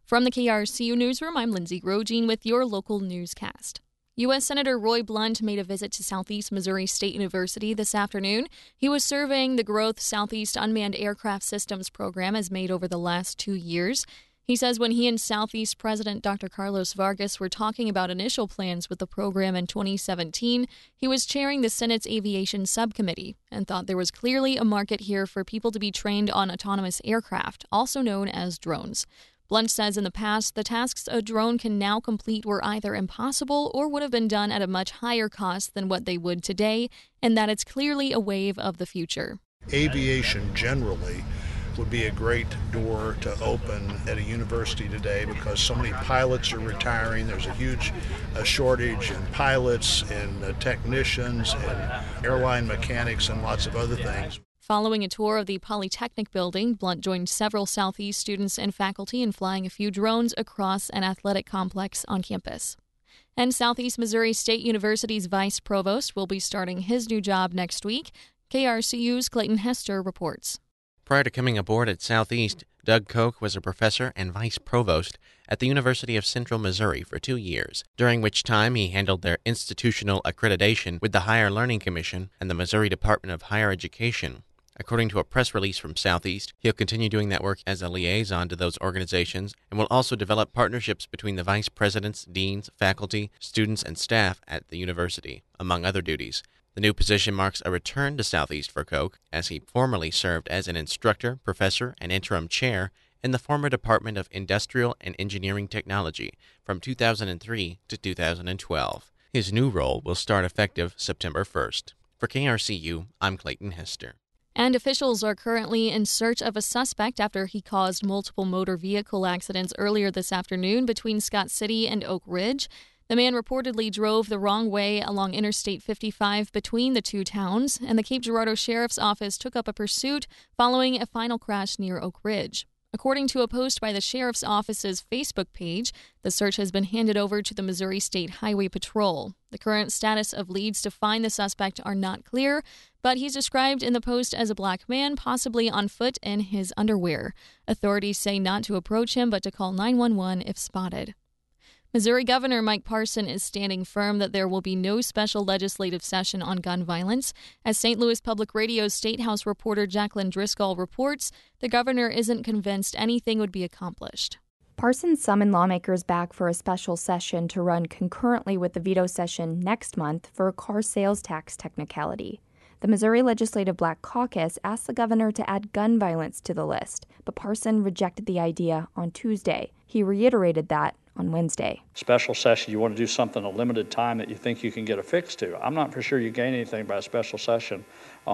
From the KRCU Newsroom, I'm Lindsay Grosjean with your local newscast. U.S. Senator Roy Blunt made a visit to Southeast Missouri State University this afternoon. He was surveying the growth Southeast Unmanned Aircraft Systems program has made over the last 2 years. He says when he and Southeast President Dr. Carlos Vargas were talking about initial plans with the program in 2017, he was chairing the Senate's Aviation Subcommittee and thought there was clearly a market here for people to be trained on autonomous aircraft, also known as drones. Blunt says in the past, the tasks a drone can now complete were either impossible or would have been done at a much higher cost than what they would today, and that it's clearly a wave of the future. Aviation generally would be a great door to open at a university today because so many pilots are retiring. There's a huge shortage in pilots and technicians and airline mechanics and lots of other things. Following a tour of the Polytechnic building, Blunt joined several Southeast students and faculty in flying a few drones across an athletic complex on campus. And Southeast Missouri State University's vice provost will be starting his new job next week. KRCU's Clayton Hester reports. Prior to coming aboard at Southeast, Doug Koch was a professor and vice provost at the University of Central Missouri for 2 years, during which time he handled their institutional accreditation with the Higher Learning Commission and the Missouri Department of Higher Education. According to a press release from Southeast, he'll continue doing that work as a liaison to those organizations and will also develop partnerships between the vice presidents, deans, faculty, students, and staff at the university, among other duties. The new position marks a return to Southeast for Koch, as he formerly served as an instructor, professor, and interim chair in the former Department of Industrial and Engineering Technology from 2003 to 2012. His new role will start effective September 1st. For KRCU, I'm Clayton Hester. And officials are currently in search of a suspect after he caused multiple motor vehicle accidents earlier this afternoon between Scott City and Oak Ridge. The man reportedly drove the wrong way along Interstate 55 between the two towns, and the Cape Girardeau Sheriff's Office took up a pursuit following a final crash near Oak Ridge. According to a post by the Sheriff's Office's Facebook page, the search has been handed over to the Missouri State Highway Patrol. The current status of leads to find the suspect are not clear, but he's described in the post as a black man, possibly on foot in his underwear. Authorities say not to approach him, but to call 911 if spotted. Missouri Governor Mike Parson is standing firm that there will be no special legislative session on gun violence. As St. Louis Public Radio's State House reporter Jacqueline Driscoll reports, the governor isn't convinced anything would be accomplished. Parson summoned lawmakers back for a special session to run concurrently with the veto session next month for a car sales tax technicality. The Missouri Legislative Black Caucus asked the governor to add gun violence to the list, but Parson rejected the idea on Tuesday. He reiterated that on Wednesday. Special session, you want to do something a limited time that you think you can get a fix to. I'm not for sure you gain anything by a special session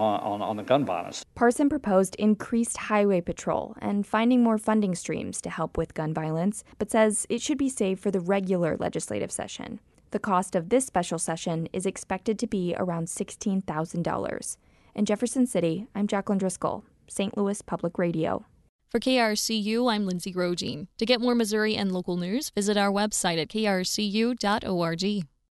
on the gun violence. Parson proposed increased highway patrol and finding more funding streams to help with gun violence, but says it should be saved for the regular legislative session. The cost of this special session is expected to be around $16,000. In Jefferson City, I'm Jacqueline Driscoll, St. Louis Public Radio. For KRCU, I'm Lindsay Grosjean. To get more Missouri and local news, visit our website at krcu.org.